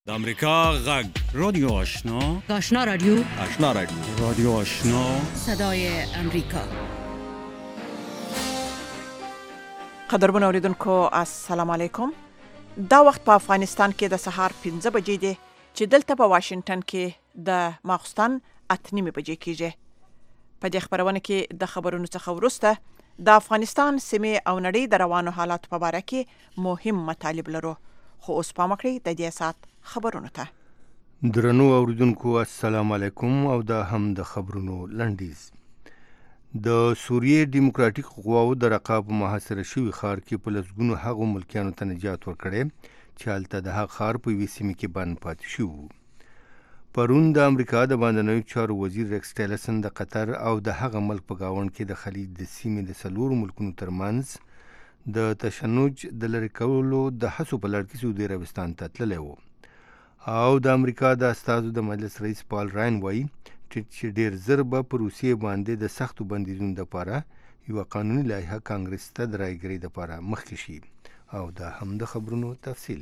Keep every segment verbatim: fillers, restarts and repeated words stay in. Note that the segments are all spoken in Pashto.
د امریکا غږ رادیو آشنا آشنا رادیو آشنا رادیو رادیو آشنا صدای امریکا. قدرمن اوریدونکو السلام علیکم. دا وخت په افغانستان کې د سهار پنځه بجې دي چې دلته په واشنگټن کې د ماخستن اته نیمې بجې کېږي. په دې خبرونه کې د خبرونو څخه وروسته د افغانستان سیمې او نړۍ د روانو حالاتو په اړه کې مهم مطالب لرو. خو اوس پام وکړئ د دې سات خبرونو ته. درنو اوریدونکو السلام علیکم او دا هم د خبرونو لنډیز. د سوریې ډیموکراتیک قواو د رقاب محاصره شوي ښار کې په لسګونو هغو ملکیانو ته نجات ورکړی چې هلته د هغه ښار په یوې سیمې کې بند پاتې شوي وو. پرون د امریکا د باندنیو چارو وزیر ریکس ټیلرسن د قطر او د هغه ملک په ګاونډ کې د خلیج د سیمې د څلورو ملکونو ترمنځ د تشنج د لرې کولو د هڅو په لړ کې سعودي عربستان ته تللی و. او د امریکا د استازو د مجلس رئیس پال راین وایي چې ډیر زر به په روسیې باندې د سختو بندیزونو دپاره یوه قانوني لایحه کانګرس ته د رایګرۍ دپاره مخکې شي. او دا هم د خبرونو تفصیل.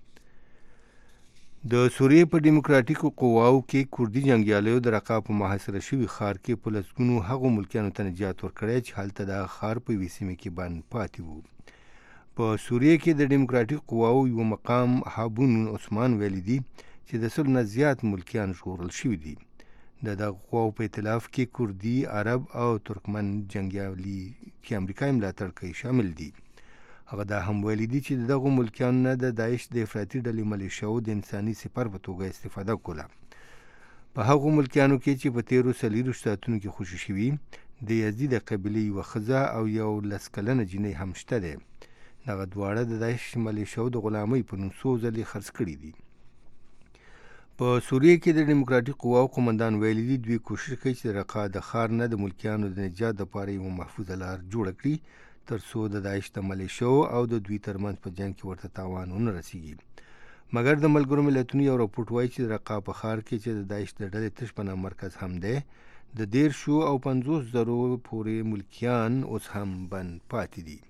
د سوریې په ډیموکراتیکو قواو کې کوردي جنګیالیو د رقا په محاصره شوي ښار کې په لسګونو هغو ملکیانو ته نجات ورکړی چې هلته د ښار په یوې سیمې کې بند پاتې وو. په سوریې کې د ډیموکراتیک قواو یو مقام هابون عثمان ویلي دي چې د سل نه زیات ملکیان ژغورل شوي دي. د دغه قواو په ائتلاف کې کوردي، عرب او ترکمن جنګیالي چې امریکا یې ملاتړ کوي شامل دي. هغه دا هم ویلي دي چې دغو ملکیانو نه د داعش د افراطي ډلې ملیشیاو د انساني سپر په توګه استفاده کوله. په هغو ملکیانو کې چې په تیرو څلوېښتو ساعتونو کې خوشي شوي د یزدي د قبیلې یوه ښځه او یو لس کلنه جینۍ هم شته دی. دغه دواړه د داعش ملیشیاو د غلامۍ په نوم څو ځلې خرڅ کړي دي. په سوریې کې د ډیموکراتیک قواو قومندان ویلي دي دوی کوشش کوي چې د رقا د ښار نه د ملکیانو د نجات دپاره یوه محفوظه لار جوړه کړي تر څو د داعش د ملیشیاو او د دوی ترمنځ په جنګ کې ورته تاوان ونه رسیږي. مګر د ملګرو ملتونو یو راپورټ وایي چې د رقا په ښار کې چې د داعش د ډلې تش پناه مرکز هم دی د دیرشو او پنځوس زرو پورې ملکیان اوس هم بند پاتې دي.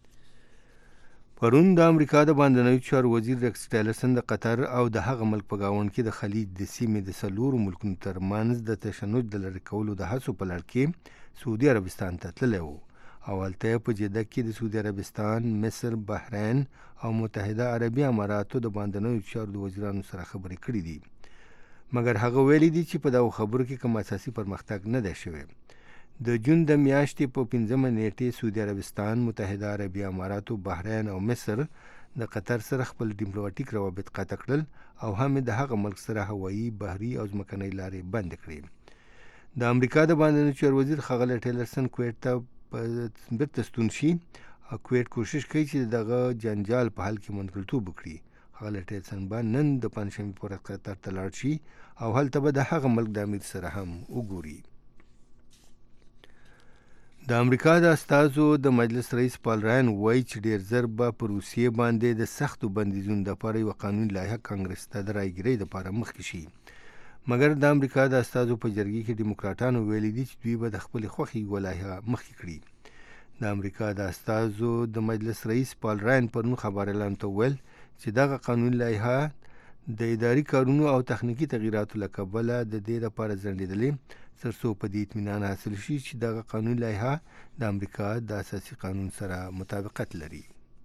پرون د امریکا د باندنیو چارو وزیر ریکس ټیلرسن د قطر او د هغه ملک په ګاونډ کې د خلیج د سیمې د څلورو ملکونو ترمنځ د تشنج د لرې کولو د هڅو په لړ کې سعودي عربستان ته تللی و. او هلته په جده کې د سعودي عربستان، مصر، بحرین او متحده عربي اماراتو د باندنیو چارو د وزیرانو سره خبرې کړي دي. مګر هغه ویلي دي چې په دغو خبرو کې کوم اساسي پرمختګ نه دی شوی. د جون د میاشتې په پنځمه نیټې سعودي عربستان، متحده عربي اماراتو، بحرین او مصر د قطر سره خپل ډیپلوماټیک روابط قطع کړل او هم د هغه ملک سره هوایي، بحري او ځمکنۍ لارې بندې کړې. د امریکا د باندنیو چارو وزیر ښاغلی ټیلرسن کویټ ته بیرته ستون شي او کویټ کوشش کوي چې دغه جنجال په حل کې منځګړیتوب وکړي. ښاغلی ټیلرسن به نن د پنجشنبې په ورځ قطر ته لاړ شي او هلته به د هغه ملک د امیر سره هم وګوري. د امریکا د استازو د مجلس رئیس پال راین وایي چې ډیر زر به په روسیې باندې د سختو بندیزونو دپاره یوه قانوني لایحه کانګرس ته د رایګرۍ دپاره مخکې شي. مګر د امریکا د استازو په جرګې کې ډیموکراټانو ویلي دي چې دوی به د خپلې خوښې یوه لایحه مخکې کړي. د امریکا د استازو د مجلس رئیس پال راین پرون خبریالانو ته وویل چې دغه قانوني لایحه د اداري کارونو او تخنیکي تغییراتو له کبله د دې لپاره ځنډېدلې تر څو په دې اطمینان حاصل شي چې دغه قانوني لایحه د امریکا د اساسي قانون سره مطابقت لري.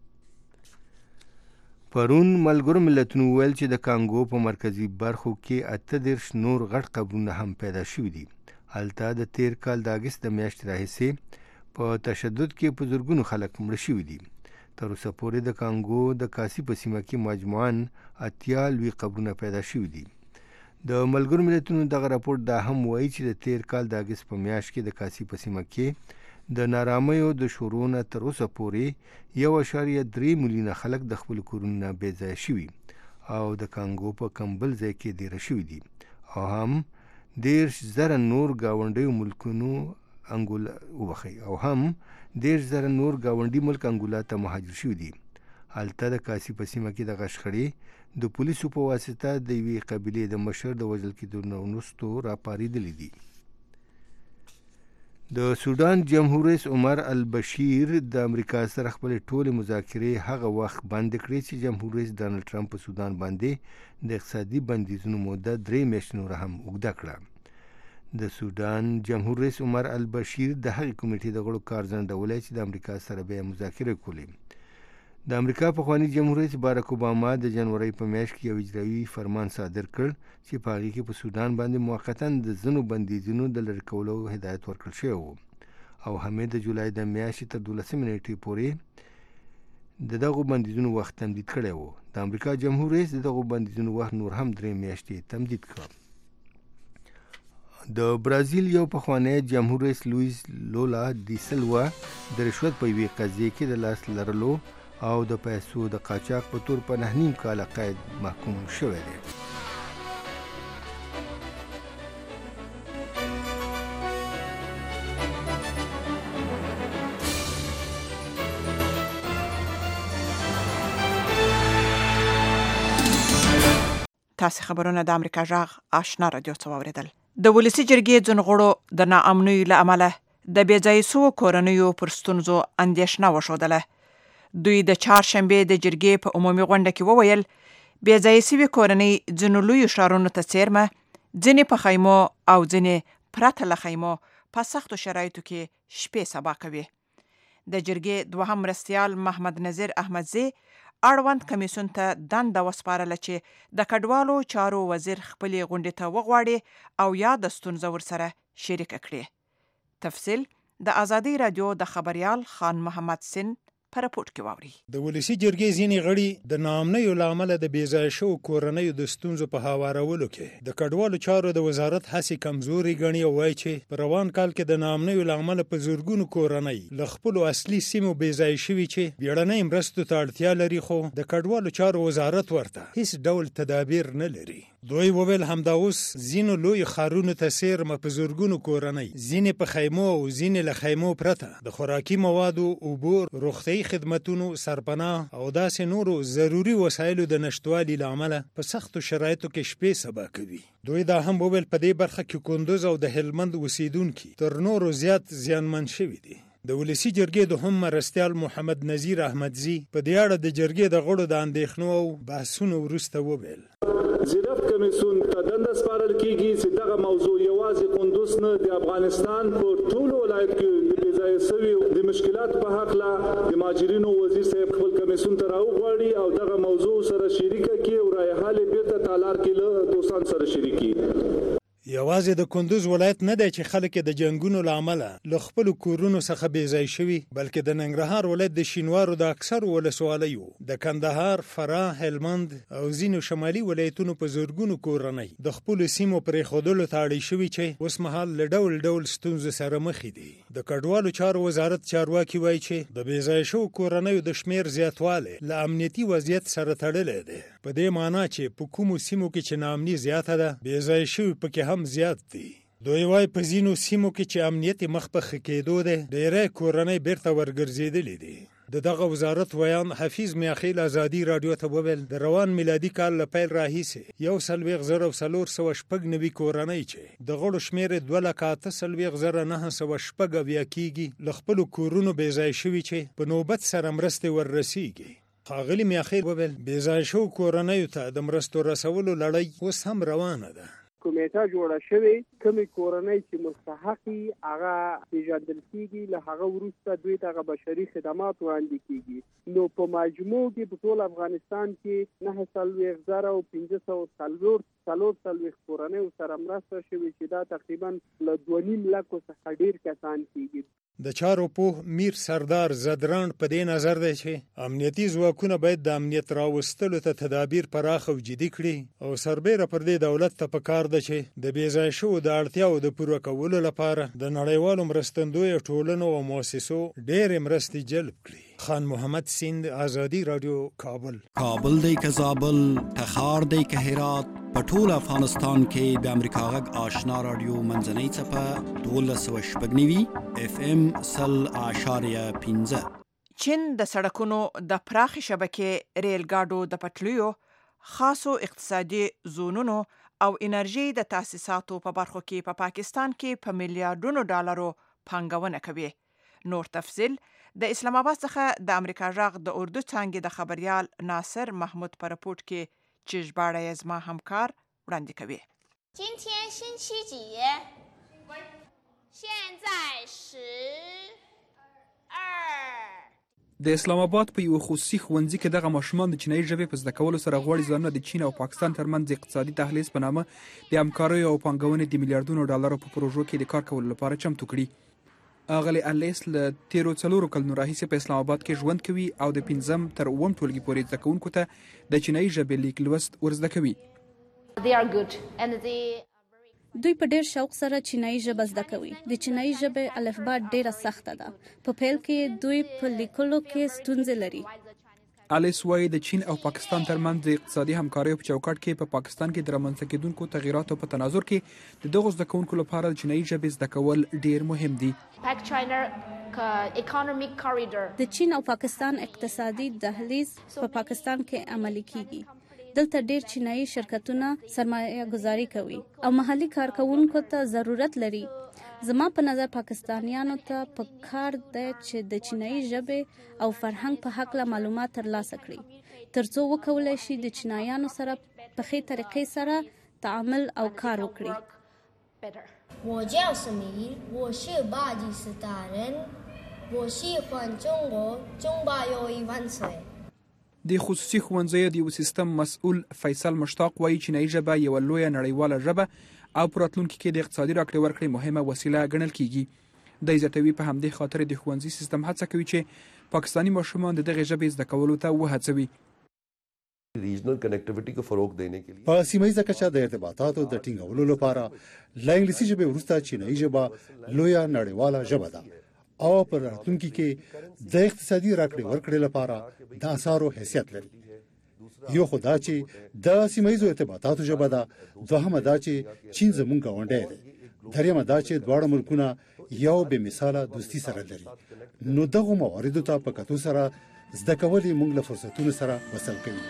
پرون ملګرو ملتونو ویل چې د کانګو په مرکزي برخو کې اته دېرش نور غټ قبرونه هم پیدا شوي دي. هلته د تیر کال د اګست د میاشتې راهیسې په تشدد کې په زرګونو خلک مړه شوي دي. تر اوسه پورې د کانګو د کاسي په سیمه کې مجموعاً اتیا لوی قبرونه پیدا شوي دي. د ملګرو ملتونو دغه راپورټ دا هم وایي چې د تیر کال د اګست په میاشت کې د کاسي په سیمه کې د نارامیو د شروع نه تر اوسه پورې یو اعشاریه درې میلیونه خلک د خپلو کورونو نه بې ځایه شوي او د کانګو په کم بل ځای کې دېره شوي دي. او هم دېرش زره نور ګاونډیو ملکونو انګولا وبخئ او هم دېرش زره نور ګاونډي ملک انګولا ته مهاجر شوي دي. هلته د کاسي په سیمه کې د غشخړې د پولیسو په واسطه د یوې قبیلې د مشر د وژل کېدو نه وروستو راپارېدلي دي. د سودان جمهور رئیس عمر البشیر د امریکا سره خپل ټول مذاکرې هغه وخت بند کړې چې جمهور رئیس ډانلډ ټرمپ په سودان باندې د اقتصادي بندیزونو موده درې میاشتې نور هم اوږده کړه. د سودان جمهور رئیس عمر البشیر د هغې کمیټې د غړو کار ځنډولی چې د امریکا سره به مذاکرې کولې. د امریکا پخواني جمهور رئیس باراک اوباما د جنوري په میاشت کې یو اجرایي فرمان صادر کړ چې په هغې کې په سودان باندې موقتا د ځینو بندیزونو د لرې کولو هدایت ورکړل شوی و او همې د جولای د میاشتې تر دولسمې نیټې پورې د دغو بندیزونو وخت تمدید کړی و. د امریکا جمهور رئیس د دغو بندیزونو وخت نور هم درې میاشتې تمدید کړ. د برازیل یو پخوانی جمهور رئیس لویس لولا دی سلوا د رشوت په یوې قضیې کې د لاس لرلو او د پیسو د قاچاق په تور په نهه نیم کاله قید محکوم شوی دی. تاسې خبرونه د امریکا غږ آشنا رادیو څخه واورېدل. د ولسي جرګې ځینو غړو د ناامنیو له امله د بې ځایه شوو کورنیو پر ستونزو اندېښنه وښودله. دوی د چهارشنبې د جرګې په عمومي غونډه کې وویل بې ځایه شوې کورنۍ ځینو لویو ښارونو ته څیرمه، ځینې په خیمو او ځینې پرته له خیمو په سختو شرایطو کې شپې سبا کوي. د جرګې دوهم مرستیال محمد نظیر احمدزی اړوند کمیسیون ته دنده وسپارله چې د کډوالو چارو وزیر خپلې غونډې ته وغواړي او یا د ستونزه ورسره شریکه کړي. تفصیل د ازادي رادیو د خبریال خان محمد سین په راپورټ کې واوري. د ولسي جرګې ځینې غړي د ناامنیو له امله د بې ځایه شوو کورنیو د ستونزو په هوارولو کې د کډوالو چارو د وزارت هڅې کمزوري ګڼي او وایي چې په روان کال کې د ناامنیو له امله په زرګونو کورنۍ له خپلو اصلي سیمو بې ځایه شوي چې بیړنۍ مرستو ته اړتیا لري، خو د کډوالو چارو وزارت ورته هیڅ ډول تدابیر نه لري. دوی وویل همدا اوس ځینو لوی ښارونو ته څیرمه په زرګونو کورنۍ، ځینې په خیمو او ځینې له خیمو پرته د خوراکي موادو، اوبو، روغتیايي خدمتونو، سرپناه او داسې نورو ضروري وسایلو د نشتوالي له امله په سختو شرایطو کې شپې سبا کوي. دوی دا هم وویل په دې برخه کې کندوز او د هلمند اوسیدونکي تر نورو زیات زیانمن شوي دي. د ولسي جرګې دوهم مرستیال محمد نظیر احمدزی په دې اړه د جرګې د غړو د اندېښنو او بحثونو وروسته وویل زیرف کمیسیون ته دنده سپارل کیږي چې دغه موضوع یوازې کندوز نه د افغانستان په ټولو ولایت کې د بې ځایه شویو د مشکلات په هکله د مهاجرینو وزیر صاحب خپل کمیسیون ته راوغواړي او دغه موضوع سره شریکه کړي او رایې حل بیرته تالار کې له دوستان سره شریکي. یوازې د کندوز ولایت نه دی چې خلک د جنگونو له امله له خپلو کورونو څخه بې ځای شوي، بلکې د ننګرهار ولایت د شینوارو د اکثرو ولسوالیو، د کندهار، فراه، هلمند او ځینو شمالي ولایتونو په زرګونو کورنۍ د خپلو سیمو پرېښودلو ته اړې شوي چې اوس مهال له ډول ډول ستونزو سره مخې دي. د کډوالو چارو وزارت چارواکي وایي چې د بې ځای شوو کورنیو د شمېر زیاتوالی له امنیتي وضعیت سره تړلی دی، په دې معنا چې په کومو سیمو کې چې ناامني زیاته ده بې ځای شوي پکې هم زیات دي. دوی وایي په ځینو سیمو کې چې امنیت مخ په ښه کېدو دی ډېری کورنۍ بیرته ورګرځېدلې دي. د دغه وزارت ویان حفیظ میاخیل ازادي رادیو ته وویل د روان میلادي کال له پیل راهیسې یو څلوېښت زره څلور سوه شپږ نوي کورنۍ چې د غړو شمېر یې دوه لکه اته څلوېښت زره نهه سوه شپږ اویا کېږي له خپلو کورونو بې ځای شوي چې په نوبت سره مرستې وررسیږي. ښاغلي میاخیل وویل بې ځای شوو کورنیو ته د مرستو رسولو لړۍ اوس هم روانه ده. کمیټه جوړه شوې، کومې کورنۍ چې مستحقي هغه پیژندل کېږي، له هغه وروسته دوی ته هغه بشري خدمات وړاندې کېږي. نو په مجموع کې په ټول افغانستان کې نهه څلوېښت زره او پنځه سوه څلور څلور څلوېښت کورنیو سره مرسته شوې چې دا تقریبا له دوه نیم لکو څخه ډېر کسان کېږي. د چارو پوه میر سردار زدران په دې نظر دی چې امنیتي ځواکونه باید د امنیت راوستلو ته تدابیر پراخ او جدي کړي او سربیره پر دې دولت ته پکار ده چې د بې ځای شوو د اړتیاو د پوره کولو لپاره د نړیوالو مرستندویو ټولنو او مؤسسو ډېرې مرستې جلب کړي. خان محمد سیند، ازادي رادیو، کابل. کابل دی که زابل، تخار دی که هرات، په ټول افغانستان کې د امریکا غږ آشنا رادیو منځنۍ څپه دولس سوه شپږ نوي اف ام سل اعشاریه پنځه. چین د سړکونو د پراخې شبکې، ریل ګاډو د پټلیو، خاصو اقتصادي زونونو او انرژي د تاسیساتو په برخو کې په پا پاکستان کې په میلیارډونو ډالرو پانګونه کوي. نور تفصیل د اسلام آباد څخه د امریکا غږ د اردو څانګې د خبريال ناصر محمود په رپورت کې چې ژباړه یې زما همکار وړاندې کوي. 今天星期几？现在十二。 د اسلام آباد په یو خصوصي ښوونځي کې دغه ماشومان د چینایي ژبې په زده کولو سره غواړي ځانونه د چین او پاکستان ترمنځ اقتصادي دهلیز په نامه د همکاریو او پانګونې د میلیارډونو ډالرو په پروژو کې د کار کولو لپاره چمتو کړي. اغلی الیس له تیرو څلورو کلونو راهیسې په اسلام آباد کې ژوند کوي او د پنځم تر اووم ټولګي پورې زده کوونکو ته د چینایي ژبې لیک لوست ورزده کوي. دوی په ډیر شوق سره چینایي ژبه زده کوي. د چینایي ژبې الفبا ډیره سخته ده. په پیل کې دوی په لیکلو کې ستونزې لري. الیس وايي د چین او پاکستان ترمنځ د اقتصادي همکاریو په چوکاټ کې په پاکستان کې د رامنځته کېدونکو تغیراتو په تناظر کې د دغو زده کوونکو لپاره د چینایي ژبې زده کول ډیر مهم دي. د چین او پاکستان اقتصادي دهلیز په پاکستان کې عملي کیږي. دلته ډیر چینایي شرکتونه سرمایه گذاري کوي او محلي کارکونکو ته ضرورت لري. زما په نظر پاکستانیانو ته په کار ده چې د چینایي ژبې او فرهنګ په هکله معلومات ترلاسه کړي ترڅو وکولای شي د چینایانو سره په ښې طریقې سره تعامل او کار وکړي. 我叫史密，我是巴基斯坦人，我喜欢中国，中巴友谊万岁。 د خصوصي ښوونځیو د یو سیستم مسؤل فیصل مشتاق وايي چینایي ژبه یوه لویه نړیواله ژبه او په راتلونکي کې د اقتصادي راکړې ورکړې مهمه وسیله ګڼل کیږي. د زیاتوي په همدې خاطر د ښوونځي سیستم هڅه کوي چې پاکستاني ماشومان د دغې ژبې زده کولو ته وهڅوي. ریجنل کنیکټیویټي کو فروغ دینے کے لیے په سیمه کچه د ارتباطاتو د ټینګولو لپاره لا انګلیسي ژبه ورسته چینایي ژبه لویه نړیواله ژبه ده او پر راتلونکي کې د اقتصادي راکړې ورکړې لپاره د اساسو حیثیت لري. یو خدا چې د سیمایي ارتباطاتو ژبه ده، دوهمه دا چې چین زمونږ غونډه ده، دریمه دا چې دواړه ملکونه یو به مثاله دوستی سره لري. نو دغه مواردو ته په کتو سره زده کول موږ له فرصتونو سره وصل کوي.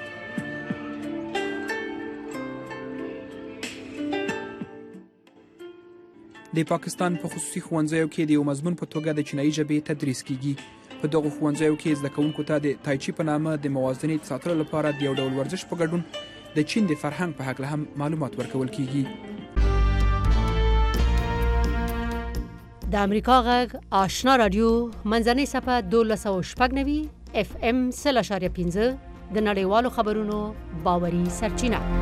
د پاکستان په خصوصي ښوونځیو کې د یو مضمون په توګه د چینایي ژبې تدریس کیږي. په دغو ښوونځیو کې زده کوونکو ته د تایچی په نامه د موازنې ساتلو لپاره د یو ډول ورزش په ګډون د چین د فرهنګ په هکله هم معلومات ورکول کیږي. د امریکا غږ آشنا رادیو منځنۍ صفحه دولس سوه شپږ نوي اف ام سل اشاریه پنځه د نړیوالو خبرونو باوري سرچینه.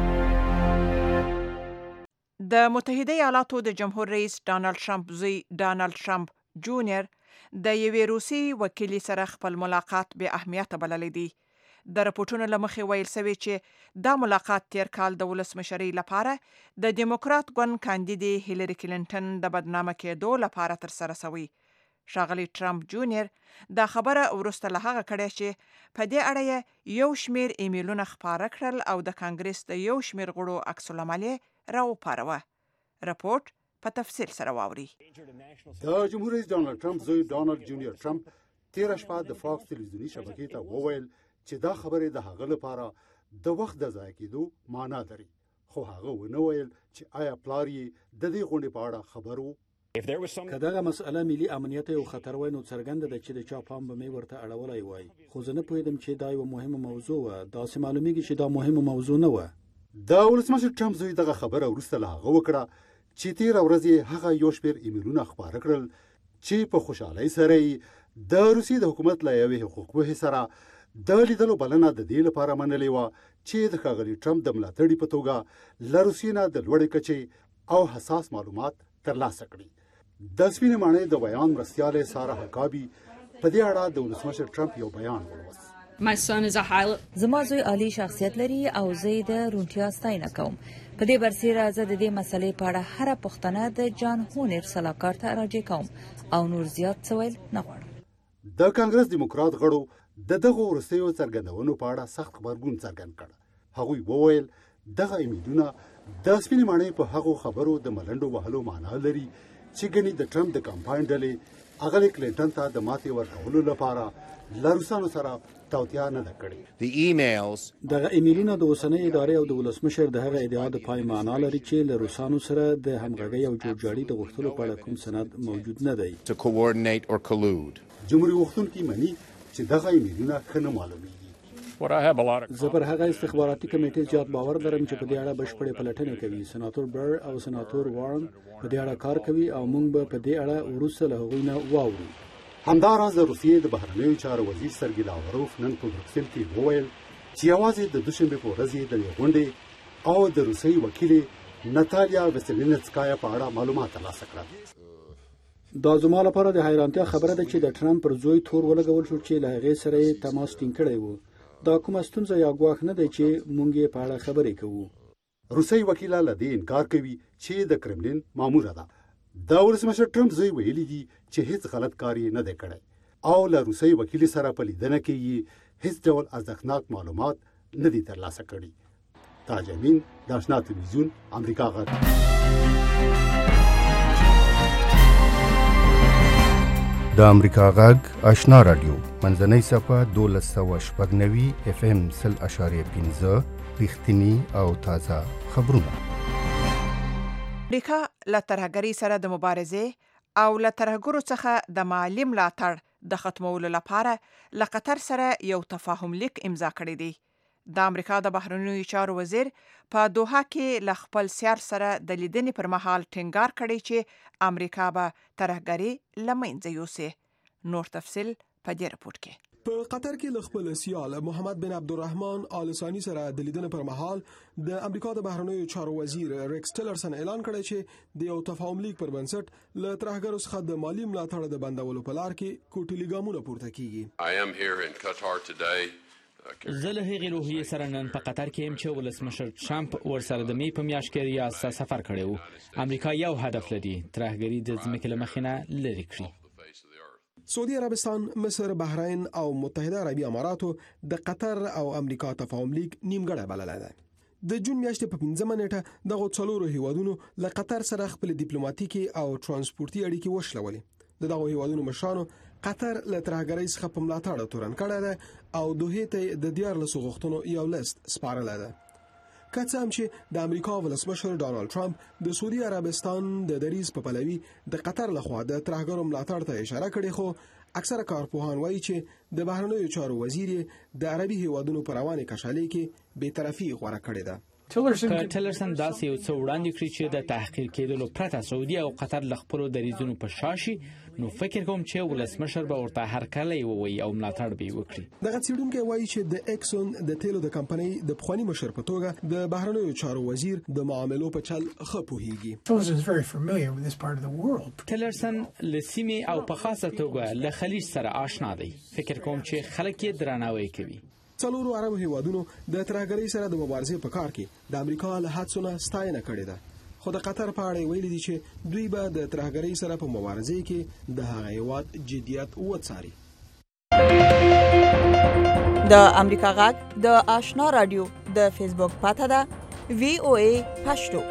د متحده ایالاتو د جمهور رئیس ډانلډ ټرمپ زوی ډانلډ ټرمپ جونیئر د یوې روسي وکیلې سره خپل ملاقات بې اهمیته بللی دی. د راپورټونو له مخې ویل سوي چې دا ملاقات تیر کال د ولسمشرۍ لپاره د دیموکرات ګوند کاندیدې هیلری کلینټن د بدنامه کېدو لپاره ترسره سوی. ښاغلی ټرمپ جونیئر دا خبره وروسته له هغه کړې چې په دې اړه یو شمیر ایمیلونه خپاره کړل او د کانګرس د یو شمیر غړو عکس العمل راوپاروه. رپورټ په تفصیل سره واوري. د جمهور رئیس ډانلډ ټرمپ زوی ډانلډ جونیئر ټرمپ تیر شپه د فاکس تلویزیونی شبکې ته وویل چې دا خبره د هغه لپاره د وخت د ضایع کېدو معنا لري، خو هغه ونه ویل چې آیا پلار یې د دې غونډې په اړه خبر وو. که دغه مسئله ملي امنیت او خطر وای نو څرګنده ده چې د چا پام به مې ورته اړولی وای، خو زه نه پوهېدم چې دا یوه مهمه موضوع وه. داسې معلومیږي چې دا مهمه موضوع نه وه. د ولسمشر ټرمپ زوی دغه خبره وروسته له هغه وکړه چې تیره ورځ یې هغه یو شمېر ایمیلونه خپاره کړل چې په خوشحالۍ سره یې د روسیې د حکومت له یوې حقوقپوهې سره د لیدلو بلنه د دې لپاره منلې وه چې د ښاغلي ټرمپ د ملاتړي په توګه له روسیې نه د لوړې کچې او حساس معلومات ترلاسه کړي. د سپینې ماڼۍ د بیان مرستیاله سارا حکابي په دې اړه د ولسمشر ټرمپ یو بیان ولوست. My son is a highlight. زما زوی عالی شخصیت لري او زه د رونټیا ستاینه کوم. په دې برسېره زه د دې مسلې په اړه هره پوښتنه د جان هونر سلاکار ته راجع کوم او نور زیات څه ویل نه غواړم. د کانګرس دیموکرات غړو د دغه وروستیو څرګندونو په اړه سخت غبرګون څرګند کړ. هغوی وویل دغه ایمیلونه د سپینې ماڼۍ په هغو خبرو د ملنډو وهلو معنا لري چې ګنې د ټرمپ د کمپاین ډلې هغه کلینټن ته د ماتې ورکولو لپاره له روسانو سره توطیه نه ده کړې. دغه ایمیلونه د اوسنۍ ادارې او د ولسمشر د هغه ادعا د پای معنا لري چې له روسانو سره د همغږۍ او جوړجاړي د غوښتلو په اړه کوم سند موجود نه دی. جمهوریت غوښتونکي مني چې دغه ایمیلونه ښه نه معلومیږي. زه پر هغه استخباراتي کمیټې زیات باور لرم چې په دې اړه بشپړې پلټنې کوي. سناتور بر او سناتور وارن په دې اړه کار کوي او موږ به په دې اړه وروسته له هغوی نه واورو. همداراز د روسیې د بهرنیو چارو وزیر سرګی لاوروف نن په بروکسل کې وویل چې یوازې د دوشنبې په ورځ د غونډې او د روسیې وکیل ناتالیا وسلینسکایا په اړه معلومات ترلاسه کړل. دا زما لپاره د حیرانتیا خبره ده چې د ټرمپ پر زوی تور ولګول شو چې له هغې سره یې تماس ټینګ کړی و. دا کومه ستونزه یا ګواښ نه دی چې موږ یې په اړه خبرې کوو. روسیې وکیل له دې انکار کوي چې د کرملین ماموره ده. دا ولسمشر ټرمپ زوی ویلي دي چې هیڅ غلط کار نه دی کړی او له روسیې وکیل سره په لیدنه کې یې هیڅ ډول ارزښتناک معلومات نه دي ترلاسه کړي. تاج امین د آشنا تلویزیون امریکا غږ. د امریکا غږ آشنا رادیو منځنۍ صفه دولس سوه شپږ نوي اف ام سل اشاریه پنځه رښتیني او تازه خبرونه. امریکا له ترهګرۍ سره د مبارزې او له ترهګرو څخه د مالي ملاتړ د ختمولو لپاره له قطر سره یو تفاهم لیک امضا کړی دی. د امریکا د بهرنیو چارو وزیر په دوحه کې له خپل سیال سره د لیدنې پر مهال ټینګار کړی چې امریکا به ترهګري له منځه یوسي. نور تفصیل په دې رپورت کې. په قطر کې له خپل سیال محمد بن عبدالرحمن آل ثاني سره د لیدنې پر مهال د امریکا د بهرنیو چارو وزیر ریکس ټیلرسن اعلان کړی چې د یو تفاهم لیک پر بنسټ له ترهګرو څخه د مالی ملاتړ د بندولو په لار کې کوټلي ګامونه پورته کیږي. زه له هغې روحیې سره نن په قطر کې یم چې ولسمشر ټرمپ ورسره د می په میاشت کې ریاض ته سفر کړی و. امریکا یو هدف لري، ترهګري د ځمکې له مخې نه لرې کړي. سعودي عربستان، مصر، بحرین او متحده عربي اماراتو د قطر او امریکا تفاهم لیک نیمګړی بللی دی. د جون میاشتې په پنځمه نیټه دغو څلورو هیوادونو له قطر سره خپل ډیپلوماټیکي او ترانسپورتي اړیکې وشلولې. د دغو هیوادونو مشرانو قطر له ترهګرۍ څخه په ملاتړ تورن کړی دی او دوحې ته د دیارلسو غوښتنو یو لیست سپارلی دی. که څه هم چې د امریکا ولسمشر ډانلډ ټرمپ د سعودي عربستان د دریځ په پلوي د قطر لخوا د ترهګرو ملاتړ ته اشاره کړې، خو اکثره کارپوهان وایي چې د بهرنیو چارو وزیر د عربي هیوادونو په روانې کشالۍ کې بېطرفي غوره کړې ده. که ټیلرسن داسې یو څه وړاندې کړي چې د تحقیر کېدلو پرته سعودي او قطر له خپلو دریځونو په شا شي، نو فکر کوم چې ولسمشر به ورته هرکلی ووایي او ملاتړ به یې وکړي. دغه څېړونکی وایي چې د اکسون د تیلو د کمپنۍ د پخواني مشر په توګه د بهرنیو چارو وزیر د معاملو په چل ښه پوهیږي. ټیلرسن له سیمې او په خاصه توګه له خلیج سره آشنا دی. فکر کوم چې خلک یې درناوی کوي. څلورو عربو هیوادونو د ترهګرۍ سره د مبارزې په کار کې د امریکا له هڅو نه ستاینه کړې ده، خو د قطر په اړه ویلي دي چې دوی به د ترهګرۍ سره په مبارزې کې د هغه هیواد جدیت وڅاري. د امریکا غږ د آشنا رادیو د فیسبوک پاته ده وی او ای پښتو.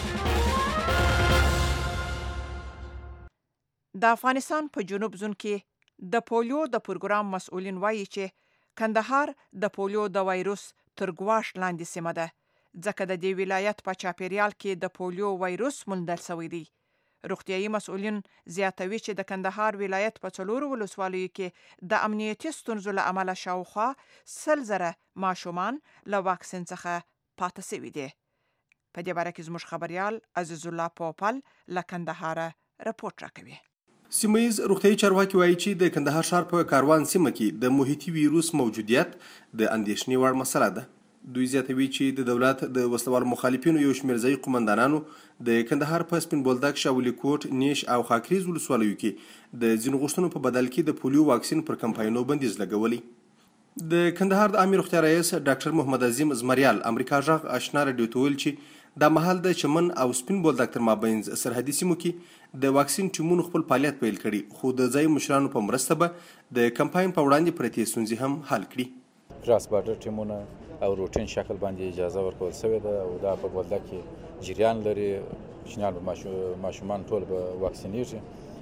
د افغانستان په جنوب زون کې د پولیو د پروګرام مسؤلین وایي چې کندهار د پولیو د وایروس تر ګواښ لاندې سیمه ده، ځکه د دې ولایت په چاپیریال کې د پولیو وایروس موندل شوی دی. روغتیايي مسؤلین زیاتوي چې د کندهار ولایت په څلورو ولسوالیو کې د امنیتي ستونزو له امله شاوخوا سل زره ماشومان له واکسین څخه پاتې شوي دي. په دې باره کې زموږ خبریال عزیز الله پوپل له کندهاره رپورټ راکوي. سیمه‌ییز روغتیايي چارواکي وایي چې د کندهار ښار په کاروان سیمه کې د محیطي ویروس موجودیت د اندېښنې وړ مسله ده. دوی زیاتوي چې د دولت د وسلوالو مخالفینو یو شمېر ځایي قومندانانو د کندهار په سپین بولدک، شاولي کوټ، نیش او خاکریز ولسوالیو کې د ځینو غوښتنو په بدل کې د پولیو واکسین پر کمپاینونو بندیز لګولی. د کندهار د عامې روغتیا رئیس ډاکټر محمد عظیم زمریال امریکا غږ آشنا رادیو ته ویل چې دا مهال د چمن او سپین بولدک تر مابینځ سرحدي سیمو کې د واکسین ټیمونو خپل فعالیت پیل کړي، خو د ځایي مشرانو په مرسته به د کمپاین په وړاندې پرتې ستونزې هم حل کړي. کراس بارډر ټیمونه او روټین شکل باندې اجازه ورکول شوې ده او دا په بولدک کې جریان لري. کوچنیان به ماشومان ټول به واکسینېږي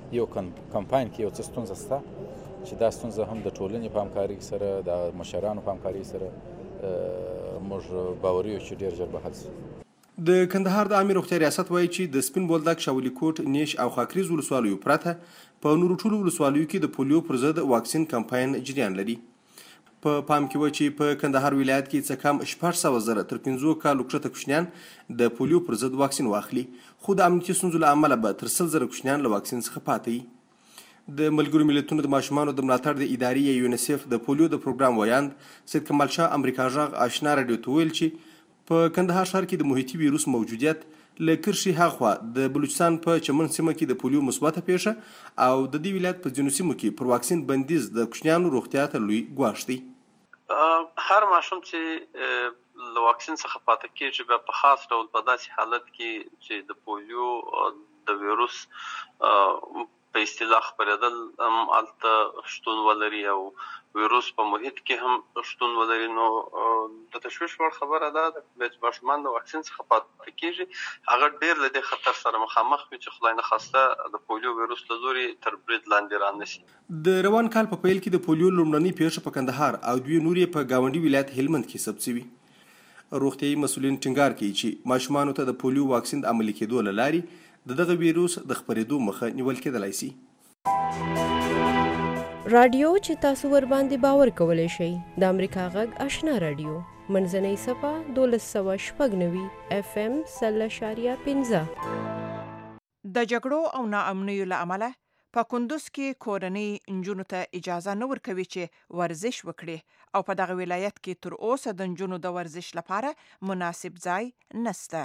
یو کمپاین کې یو څه ستونزه شته چې دا ستونزه هم د ټولنې په همکارۍ سره د مشرانو په همکارۍ سره موږ باوري یو چې ډېر ژر به حل شي. د کندهار د عامه روغتیا ریاست وایي چې د سپین بولدک، شاولي کوټ، نیش او خاکریز ولسوالیو پرته په نورو ټولو ولسوالیو کې د پولیو پر ضد واکسین کمپاین جریان لري. په پام کې و چې په کندهار ولایت کې څه کم شپږ سوه زره تر پنځو کالو کښته کوچنیان د پولیو پر ضد واکسین واخلي، خو د امنیتي ستونزو له امله به تر سل زره کوچنیان له واکسین څخه پاتې وي. د ملګرو ملتونو د ماشومانو د ملاتړ د ادارې یونیسف د پولیو د پروګرام ویاند سید کمال شاه امریکا غږ آشنا راډیو ته ویل چې په کندهار ښار کې د محیطي ویروس موجودیت له کرښې هاخوا د بلوچستان په چمن سیمه کې د پولیو مثبته پیښه او د دې ولایت په ځینو سیمو کې پر واکسین بندیز د کوچنیانو روغتیا ته لوی ګواښ دی. هر ماشوم چې له واکسین څخه پاتې کېږي بیا په خاص ډول په داسې حالت کې چې د پولیو د ویروس په اصطلاح خپرېدل هم هلته شتون ولري او ویروس په محیط کې هم شتون ولري، نو د تشویش وړ خبره ده چې ماشومان د واکسین څخه پاتې کېږي هغه ډېر له دې خطر سره مخامخ وي چې خدای نخواسته د پولیو ویروس له لورې تر برید لاندې رانشي. د روان کال په پیل کې د پولیو لومړنۍ پیښه په کندهار او دوی نورې په ګاونډي ولایت هلمند کې ثبت شوي. روغتیایي مسؤلین ټینګار کوي چې ماشومانو ته د پولیو واکسین د عملي کېدو له لارې د دغه ویروس د خپرېدو مخه نیول کېدلی شي. رادیو چې تاسو ور باندې باور کولای شئ د امریکا غږ آشنا رادیو منځنۍ صفه دولس سوه شپږ نوي اف ام سل اشاریه پنځه. د جګړو او ناامنیو له امله په کندوز کې کورنۍ نجونو ته اجازه نه ورکوي چې ورزش وکړي او په دغه ولایت کې تر اوسه د نجونو د ورزش لپاره مناسب ځای نشته.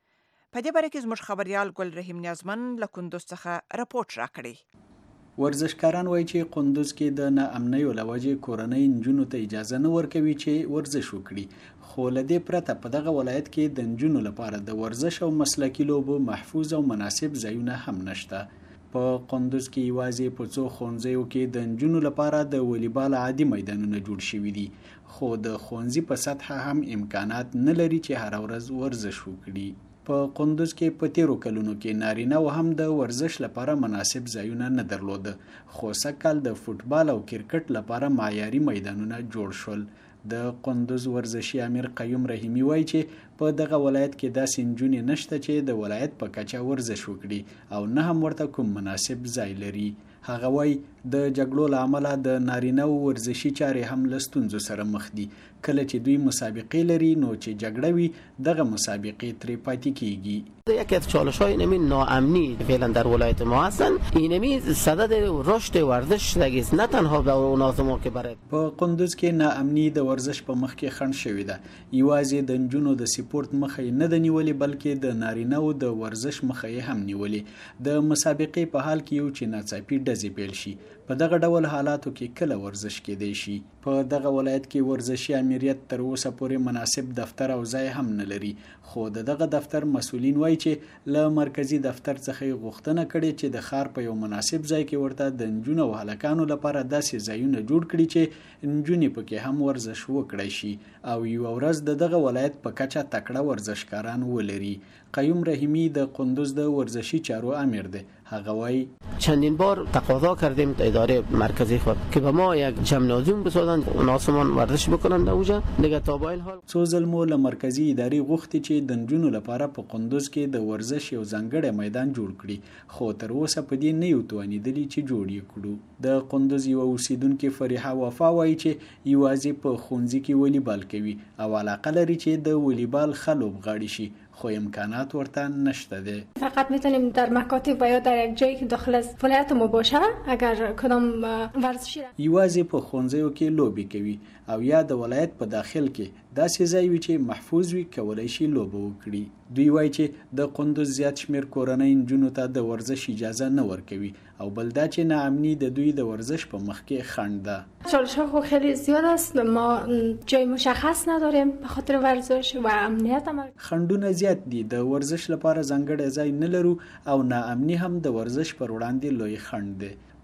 په دې باره کې زموږ خبريال ګل رحیم نیازمن له کندوز څخه راپورټ راکړی. ورزشکاران وایي چې کندوز کې د ناامنیو له وجې کورنۍ نجونو ته اجازه نه ورکوي چې ورزش وکړي، خو له دې پرته په دغه ولایت کې د نجونو لپاره د ورزش او مسلکي لوبو محفوظ او مناسب ځایونه هم نشته. په کندوز کې یوازې په څو ښوونځیو کې د نجونو لپاره د والیبال عادي میدانونه جوړ شوي دي، خو د ښوونځي په سطحه هم امکانات نه لري چې هره ورځ ورزش وکړي. په کندوز کې په تیرو کلونو کې نارینه و هم د ورزش لپاره مناسب ځایونه نه درلوده، خو سږکال د فوټبال او کرکټ لپاره معیاري میدانونه جوړ شول. د کندوز ورزشي امیر قیوم رحیمی وایي چې په دغه ولایت کې داسې نجونې نشته چې د ولایت په کچه ورزش وکړي او نه هم ورته کوم مناسب ځای لري. هغه وایي د جګړو له امله د نارینه و ورزشي چارې هم له ستونزو سره مخ دي. کله چې دوی مسابقې لري نو چې جګړه وي دغه مسابقې ترې پاتې کیږي. یکی از چالش‌های اینمی ناامنی فعلا در ولایت ما هستن. اینمی صدد رشد ورزش دگیست، نه تنها به اوناس ما که برای په کندوز کې ناامنی د ورزش په مخ کې خنډ شوې ده. یوازې د نجونو د سپورت مخه نه د نیولې بلکې د نارینه و د ورزش مخه هم نیولې. د مسابقې په حال کې یو چې ناڅاپي ډزې پیل شي، په دغه ډول حالاتو کې کله ورزش کېدی شي. په دغه ولایت کې ورزشي امریت تر اوسه پورې مناسب دفتر او ځای هم نه لري، خو د دغه دفتر مسؤلین وایي چې له مرکزی دفتر څخه غوښتنه کړې چې د ښار په یو مناسب ځای کې ورته د نجونو او هلکانو لپاره داسې ځایونه جوړ کړي چې نجونې پکې هم ورزش وکړی شي او یو ورځ د دغه ولایت په کچه تکړه ورزشکاران ولري. قیوم رحیمی د کندوز د ورزشی چارو امیر ده. هغه وایي چندین بار تقاضا کردیم اداره مرکزی خود که به ما یک جمنازیوم بسازن ناسمان ورزش بکنن در اونجا دیگه تا با این حال. څو ځل مو له مرکزی ادارې غوښتي چې د نجونو لپاره په کندوز کې د ورزش یو ځانګړی میدان جوړ کړي، خو تر اوسه په دې نه یو توانېدلي چې جوړ یې کړو. د کندوز یو اوسیدونکي فریحه وفا وایي چې یوازې په ښوونځي کې والیبال کوي او علاقه لري چې د والیبال ښه لوبغاړی شي، خو امکانات ورته نشته ده. فقط میتونیم در مکاتب و یا در یک جایی که داخل از ولایت ما باشه اگر کدام ورزشی یوازې په ښوونځیو کې لوبې کوي او یا د ولایت په داخل کې داسې ځای وي چې محفوظ وي کولای شي لوبه وکړي. دوی وایي چې د کندوز زیات شمیر کورنۍ نجونو ته د ورزش اجازه نه ورکوي او بل دا چې ناامني د دوی د ورزش په مخ کې خنډ ده. چالش‌ها خو خیلی زیاد است، ما جای مشخص نداریم به خاطر ورزش و امنیت هم. خنډونه زیات دي، د ورزش لپاره ځانګړی ځای نه لرو او ناامني هم د ورزش پر وړاندې لوی خنډ دی.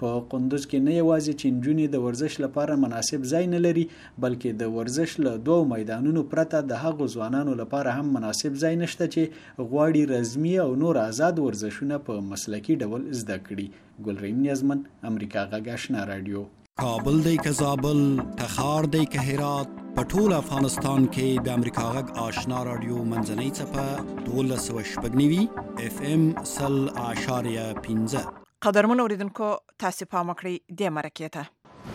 په قندوز کې نه یوازې چې نجونې د ورزش لپاره مناسب ځای نه لري بلکې د ورزش له دوو میدانونو پرته د هغو ځوانانو لپاره هم مناسب ځای نشته چې غواړي رزمي او نور آزاد ورزشونه په مسلکي ډول زده کړي. ګلرین نیازمن، امریکا غږ آشنا رادیو. کابل دی که زابل، تخار دی که هرات، په ټول افغانستان کې د امریکا غږ آشنا رادیو منځنۍ څپه دولس سوه شپږ نوي اف ام سل اعشاریه پنځه. قدرمن اوریدونکو تاسو پام وکړئ د مرکې ته.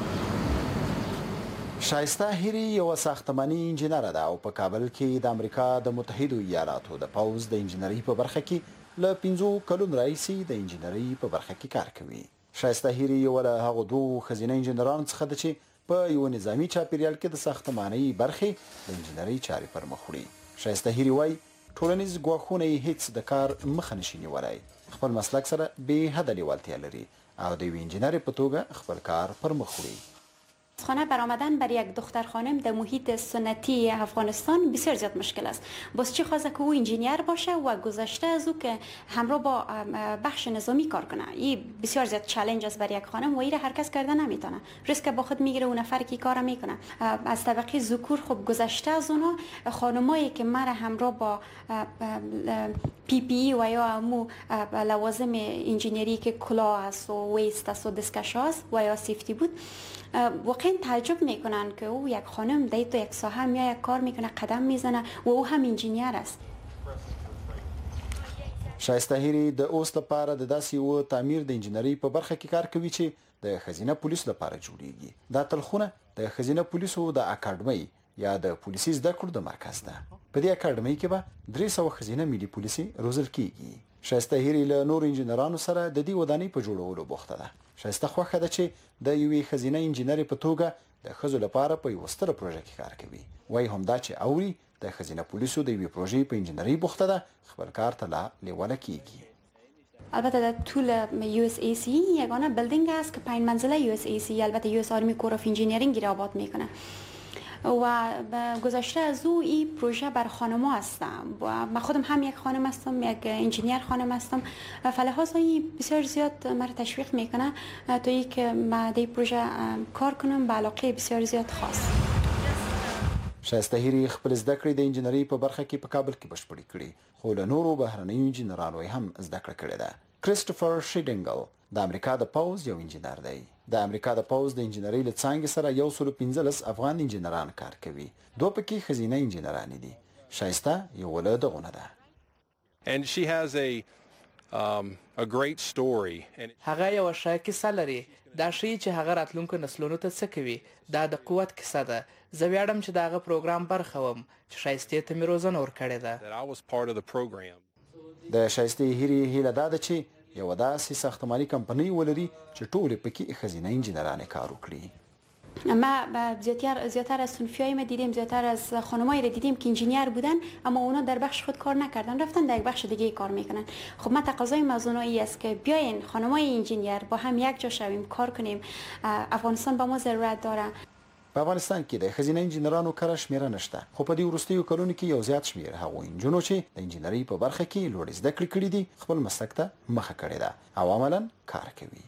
شایسته هیری یو ساختماني انجینر ده او په کابل کې د امریکا د متحده ایالاتو د پوز د انجینری په برخه کې له پنځو کلونو راهیسې د انجینری په برخه کې کار کوي. شایسته هیری یو له هغو دوه ښځینه انجینرانو څخه ده چې په یو نظامی چاپیریال کې د ساختماني برخې د انجینری چارې پر مخ وړي. شایسته هیری وایي ټولنیز ګواښونه یې هیڅ د کار مخه نشي نیولی. خپل مسلک سره بې حده لیوالتیا لري او د یوې انجینر په توګه خپل کار پر مخ وړي. خانه برآمدن بر یک دختر خانم در محیط سنتی افغانستان بسیار زیاد مشکل است. باز چه خواسته که او انجینیر باشه و گذشته از او که همراه با بخش نظامی کار کنه. این بسیار زیاد چالش است بر یک خانم و این هر کس کرده نمیتونه. ریسک با خود میگیره اون نفر که کار میکنه. از طبقه ذکور خب گذشته از اونا خانمایی که مر همراه با پی پی ای و یا مو لوازم انجینری که کلاه است و ویست است و دستکش است و یا سیفتی بود واقعا تعجب میکنن که او یک خانم در تو یک ساحه میاد یک کار میکنه قدم میزنه و او هم انجینیر است. شایسته هیری د اوس لپاره د داسې و تعمیر د انجینری په برخه کې کار کوي چې د ښځینه پولیس لپاره جوړیږي. دا تلخونه د ښځینه پولیسو د اکاډمۍ یا د پولیسي زده کړو د مرکز ده. په دې اکاډمۍ کې به درې سوه ښځینه ملي پولیسي روزل کیږي. شایسته هیری له نور انجینرانو سره د دې ودانۍ په جوړولو بوخته ده. شایسته خوښه ده چې د یوې ښځینه انجینرې په توګه د ښځو لپاره په یوه ستره پروژه کې کار کوي. وایي همدا چې اوري د ښځینه پولیسو د یوې پروژې په انجینرۍ بوخته ده خپل کار ته لا لیواله کیږي. البته در طول یو اس ای سی یگانه بلدینگ است که پنج منزله یو اس ای سی البته یو اس آرمی کور آف انجینیرینگ را آباد میکنه و گذشته از او این پروژه بر خانم‌ها هستم و من خودم هم یک خانم هستم، یک انجینیر خانم هستم. فلحاظ این بسیار زیاد مرا تشویق میکنه تا اینکه من در پروژه کار کنم به علاقه بسیار زیاد خاص. شایسته هیری خپل زده کړې د انجینری په برخه کې په کابل کې بشپړې کړې خو له نورو بهرنیو انجینرانو هم زده کړه کړې ده. کریسټوفر شیډنګل د امریکا د پوز یو انجینر دی. د امریکا د پوز د انجینری له څانګې سره یو سل پنځلس افغان انجینران کار کوي. دوه پکې ښځینه انجینرانې دي. شایسته یو له دغونه ده. And she has a um, a great story. هغه یو ښه کیسه لري. دا شی چې هغه راتلونکو نسلونو ته څه کوي. دا د قوت کیسه ده. زه ویاړم چې داغه پروګرام برخه وم چې شایسته ته مې روزنه ورکړې ده. د شایسته هیری هیله ده چې یو داسې ساختماني کمپنۍ ولري چې ټول پکې ښځینه انجینران کار وکړي. ما زیاتر زیاتر از صنفیای ما دیدیم، زیاتر از خانمایی رو دیدیم که انجینیر بودن اما اونا در بخش خود کار نکردن، رفتن در یک بخش دیگه کار میکنن. خب ما تقاضای از اونها این است که بیاین خانمای انجینیر با هم یک جا شویم کار کنیم. افغانستان با ما ضرورت داره. په افغانستان کې د ښځینه انجینرانو کره شمیره نشته خو په دې وروستیو کلونو کې یو زیات شمیر هغو انجونو چې د انجینرۍ په برخه کې لوړې زده کړې کړې دي خپل مسلک ته مخه کړې ده او عملاً کار کوي.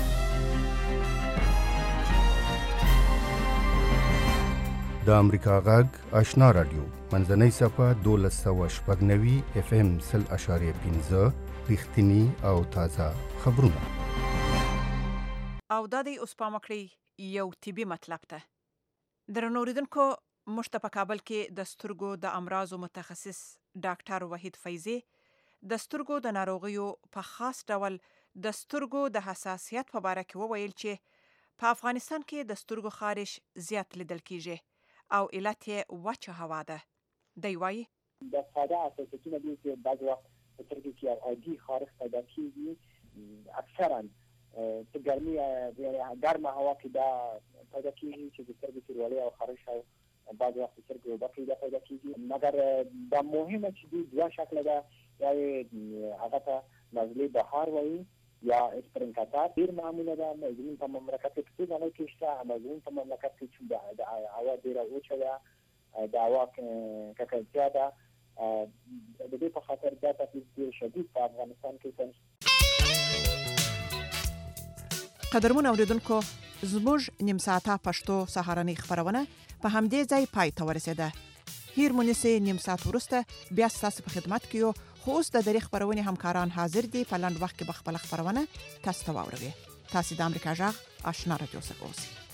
د امریکا غږ آشنا رادیو منځنۍ صفه دولس سوه شپږ نوي اف ام سل اشاریه پنځه رښتیني او تازه خبرونه. او دا دی اوس پام وکړئ یو طبي مطلب ته. درنو اوریدونکو موږ ته په کابل کې د سترګو د امراضو متخصص ډاکټر وحید فیضي د سترګو د ناروغیو په خاص ډول د سترګو د حساسیت په اړه کې وویل چې په افغانستان کې د سترګو خارش زیات لیدل کیږي او علت یې وچه هوا ده. دی وایي د ساده اساسیتونه دي چې بعض وخت په سترګو کې یو عادي خارش پیدا کیږي. اکثرا په ګرمي ګرمه هوا کې دا پیدا کیږي چې د سترګو توروالی او خارش او بعض وخت سترګو اوبه پیدا کیږي. مګر دا مهمه چې دوی دوه شکله ده، یا هغه ته نزلې بهار وایي یا اسپرینکاتار. ډېر معموله ده زموږ په مملکت کې څه ځای کې شته، اما زموږ په مملکت کې چې د هوا ډېره وچه ده، د هوا ککړتیا ده، د دې په خاطر دا تکلیف ډېر شدید په افغانستان کې قدرمن اوریدونکو زموږ نیم ساعته پښتو سهارنۍ خبرونه په همدې ځای پای ته ورسېده. هیر مونږه نیم ساعت ورسته بیا تاسو په خدمت کې یو. خو اوس د درې خبرونه همکاران حاضر دي په لاند وخت کې بخپل خبرونه تاسو ته واوروي. تاسو د امریکا جغ آشنا رادیو څخه اوسئ.